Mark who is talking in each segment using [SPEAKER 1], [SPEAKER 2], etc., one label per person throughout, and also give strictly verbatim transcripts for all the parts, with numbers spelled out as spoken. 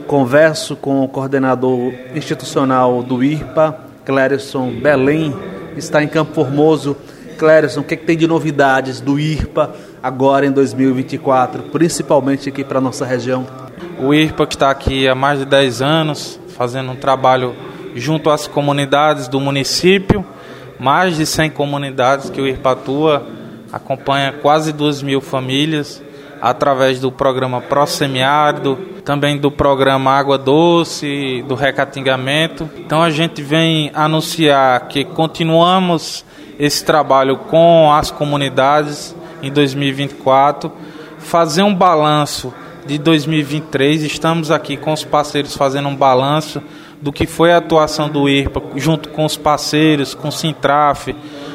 [SPEAKER 1] Converso com o coordenador institucional do I R P A, Clérison Belém, está em Campo Formoso. Clérison, o que, é que tem de novidades do I R P A agora em dois mil e vinte e quatro, principalmente aqui para a nossa região?
[SPEAKER 2] O I R P A que está aqui há mais de dez anos, fazendo um trabalho junto às comunidades do município, mais de cem comunidades que o I R P A atua, acompanha quase duas mil famílias, através do programa Pró-Semiárido, também do programa Água Doce, do recatingamento. Então a gente vem anunciar que continuamos esse trabalho com as comunidades em dois mil e vinte e quatro, fazer um balanço de dois mil e vinte e três, estamos aqui com os parceiros fazendo um balanço do que foi a atuação do I R P A, junto com os parceiros, com o Sintraf,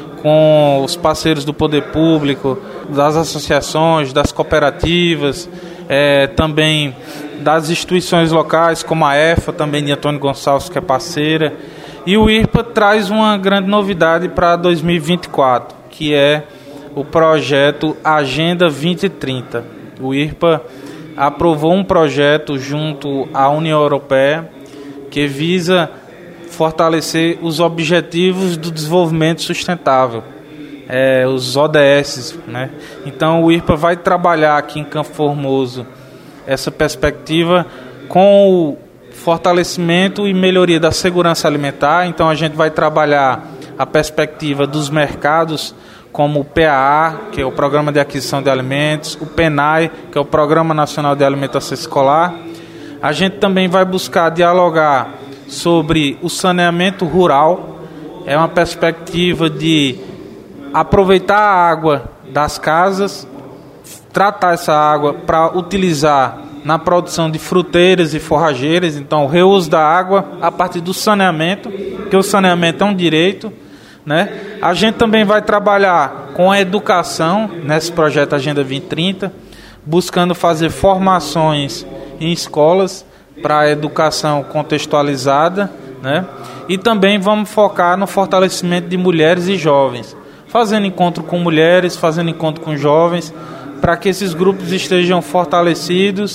[SPEAKER 2] com os parceiros do poder público, das associações, das cooperativas, é, também das instituições locais, como a E F A, também de Antônio Gonçalves, que é parceira. E o I R P A traz uma grande novidade para dois mil e vinte e quatro, que é o projeto Agenda vinte e trinta. O I R P A aprovou um projeto junto à União Europeia que visa fortalecer os Objetivos do Desenvolvimento Sustentável, é, os O D S, né? Então o I R P A vai trabalhar aqui em Campo Formoso essa perspectiva com o fortalecimento e melhoria da segurança alimentar. Então a gente vai trabalhar a perspectiva dos mercados, como o P A A, que é o Programa de Aquisição de Alimentos, o PENAI, que é o Programa Nacional de Alimentação Escolar. A gente também vai buscar dialogar sobre o saneamento rural, é uma perspectiva de aproveitar a água das casas, tratar essa água para utilizar na produção de fruteiras e forrageiras, então o reuso da água a partir do saneamento, que o saneamento é um direito, né? A gente também vai trabalhar com a educação nesse projeto Agenda vinte e trinta, buscando fazer formações em escolas para a educação contextualizada, né? E também vamos focar no fortalecimento de mulheres e jovens, fazendo encontro com mulheres, fazendo encontro com jovens, para que esses grupos estejam fortalecidos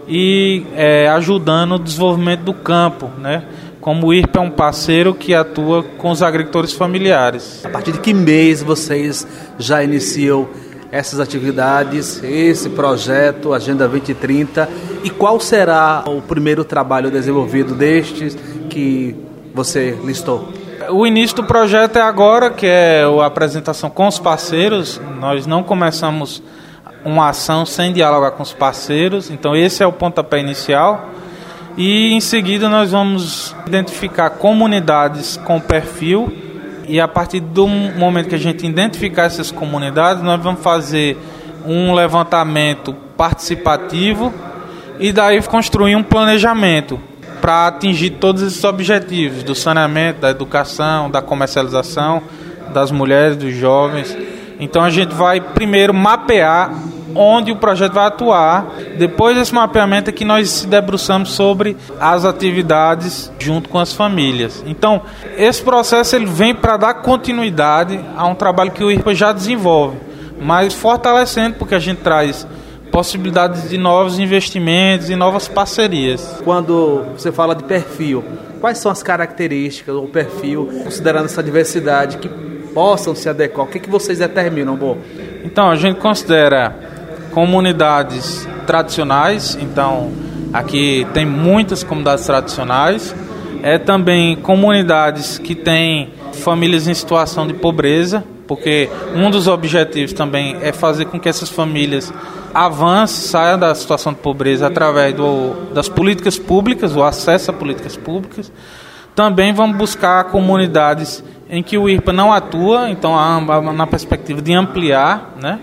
[SPEAKER 2] e é, ajudando o desenvolvimento do campo, né? Como o I R P A é um parceiro que atua com os agricultores familiares.
[SPEAKER 1] A partir de que mês vocês já iniciam essas atividades, esse projeto Agenda vinte e trinta, e qual será o primeiro trabalho desenvolvido destes que você listou?
[SPEAKER 2] O início do projeto é agora, que é a apresentação com os parceiros. Nós não começamos uma ação sem dialogar com os parceiros, então esse é o pontapé inicial. E em seguida nós vamos identificar comunidades com perfil, e a partir do momento que a gente identificar essas comunidades, nós vamos fazer um levantamento participativo e daí construir um planejamento para atingir todos esses objetivos do saneamento, da educação, da comercialização, das mulheres, dos jovens. Então a gente vai primeiro mapear onde o projeto vai atuar. Depois desse mapeamento é que nós se debruçamos sobre as atividades junto com as famílias. Então, esse processo ele vem para dar continuidade a um trabalho que o I R P A já desenvolve, mas fortalecendo, porque a gente traz possibilidades de novos investimentos e novas parcerias.
[SPEAKER 1] Quando você fala de perfil, quais são as características ou perfil, considerando essa diversidade, que possam se adequar? O que, que vocês determinam, Bo?
[SPEAKER 2] Então, a gente considera comunidades tradicionais, então aqui tem muitas comunidades tradicionais, é também comunidades que têm famílias em situação de pobreza, porque um dos objetivos também é fazer com que essas famílias avancem, saiam da situação de pobreza através do, das políticas públicas, o acesso a políticas públicas. Também vamos buscar comunidades em que o I R P A não atua, então na perspectiva de ampliar, né?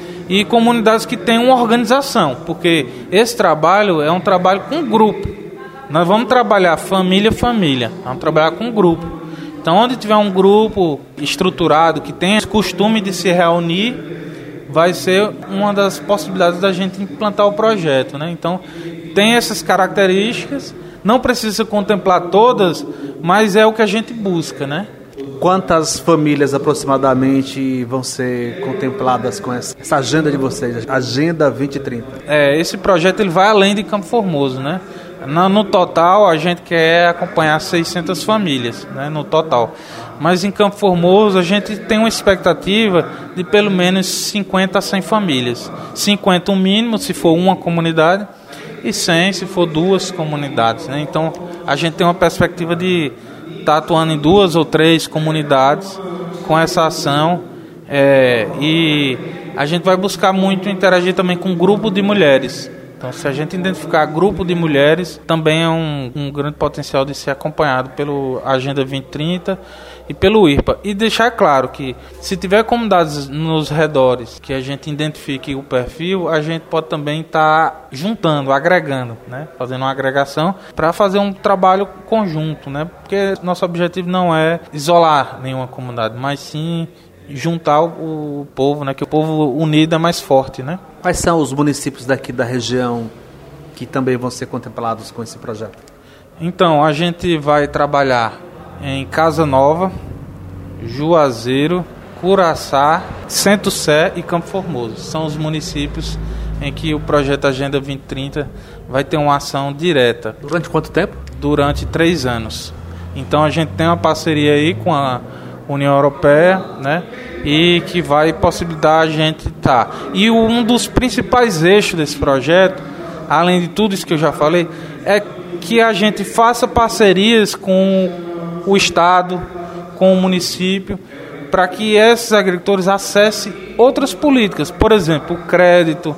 [SPEAKER 2] E comunidades que têm uma organização, porque esse trabalho é um trabalho com grupo. Nós vamos trabalhar família a família, vamos trabalhar com grupo. Então, onde tiver um grupo estruturado, que tem esse costume de se reunir, vai ser uma das possibilidades da gente implantar o projeto, né? Então, tem essas características, não precisa contemplar todas, mas é o que a gente busca, né?
[SPEAKER 1] Quantas famílias aproximadamente vão ser contempladas com essa, essa agenda de vocês, Agenda vinte e trinta?
[SPEAKER 2] É, esse projeto ele vai além de Campo Formoso, né? No, no total, a gente quer acompanhar seiscentas famílias, né, no total. Mas em Campo Formoso, a gente tem uma expectativa de pelo menos cinquenta a cem famílias. cinquenta o mínimo, se for uma comunidade, e cem se for duas comunidades, né? Então, a gente tem uma perspectiva de estar tá atuando em duas ou três comunidades com essa ação. É, e a gente vai buscar muito interagir também com um grupo de mulheres. Então, se a gente identificar grupo de mulheres, também é um, um grande potencial de ser acompanhado pelo Agenda vinte trinta e pelo I R P A. E deixar claro que, se tiver comunidades nos redores que a gente identifique o perfil, a gente pode também estar tá juntando, agregando, né? Fazendo uma agregação para fazer um trabalho conjunto, né? Porque nosso objetivo não é isolar nenhuma comunidade, mas sim juntar o, o povo, né? Que o povo unido é mais forte, né?
[SPEAKER 1] Quais são os municípios daqui da região que também vão ser contemplados com esse projeto?
[SPEAKER 2] Então, a gente vai trabalhar em Casa Nova, Juazeiro, Curaçá, Centro-Sé e Campo Formoso. São os municípios em que o projeto Agenda vinte trinta vai ter uma ação direta.
[SPEAKER 1] Durante quanto tempo?
[SPEAKER 2] Durante três anos. Então, a gente tem uma parceria aí com a União Europeia, né? E que vai possibilitar a gente estar. Tá. E um dos principais eixos desse projeto, além de tudo isso que eu já falei, é que a gente faça parcerias com o Estado, com o município, para que esses agricultores acessem outras políticas. Por exemplo, o crédito,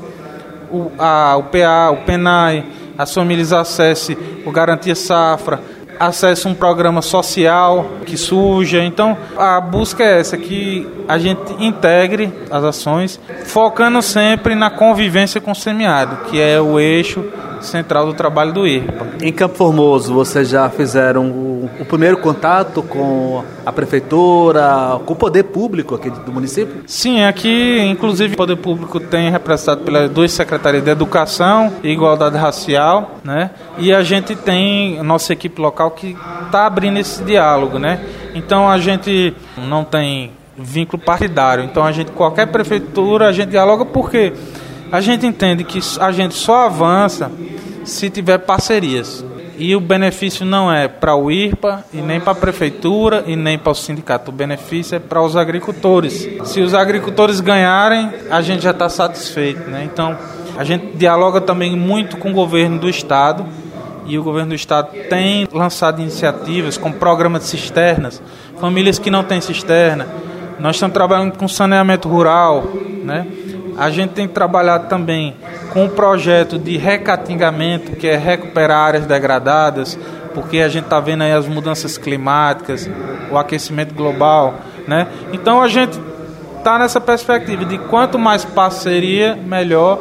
[SPEAKER 2] o, a, o P A, o PENAI, as famílias acessem o Garantia Safra, acesso a um programa social que surja. Então, a busca é essa, que a gente integre as ações, focando sempre na convivência com o semiárido, que é o eixo central do trabalho do I R P A.
[SPEAKER 1] Em Campo Formoso, vocês já fizeram o, o primeiro contato com a prefeitura, com o poder público aqui do município?
[SPEAKER 2] Sim, aqui, inclusive, o poder público tem representado pelas duas secretarias de Educação e Igualdade Racial, né? E a gente tem a nossa equipe local que está abrindo esse diálogo, né? Então, a gente não tem vínculo partidário. Então, a gente, qualquer prefeitura, a gente dialoga porque a gente entende que a gente só avança se tiver parcerias. E o benefício não é para o I R P A, e nem para a prefeitura, e nem para o sindicato. O benefício é para os agricultores. Se os agricultores ganharem, a gente já está satisfeito, né? Então, a gente dialoga também muito com o governo do Estado, e o governo do Estado tem lançado iniciativas como programa de cisternas, famílias que não têm cisterna. Nós estamos trabalhando com saneamento rural, né? A gente tem trabalhado também com um projeto de recatingamento, que é recuperar áreas degradadas, porque a gente está vendo aí as mudanças climáticas, o aquecimento global, né? Então a gente está nessa perspectiva de quanto mais parceria, melhor.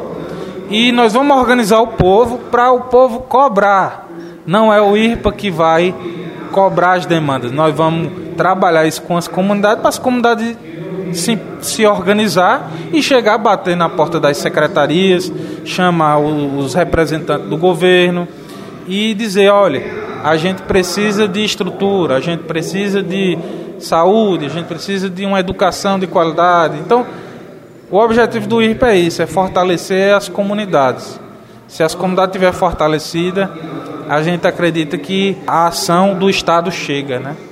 [SPEAKER 2] E nós vamos organizar o povo para o povo cobrar. Não é o I R P A que vai cobrar as demandas. Nós vamos trabalhar isso com as comunidades, para as comunidades Se, se organizar e chegar a bater na porta das secretarias, chamar os representantes do governo e dizer, olha, a gente precisa de estrutura, a gente precisa de saúde, a gente precisa de uma educação de qualidade. Então, o objetivo do I R P A é isso, é fortalecer as comunidades. Se as comunidades estiverem fortalecidas, a gente acredita que a ação do Estado chega, né?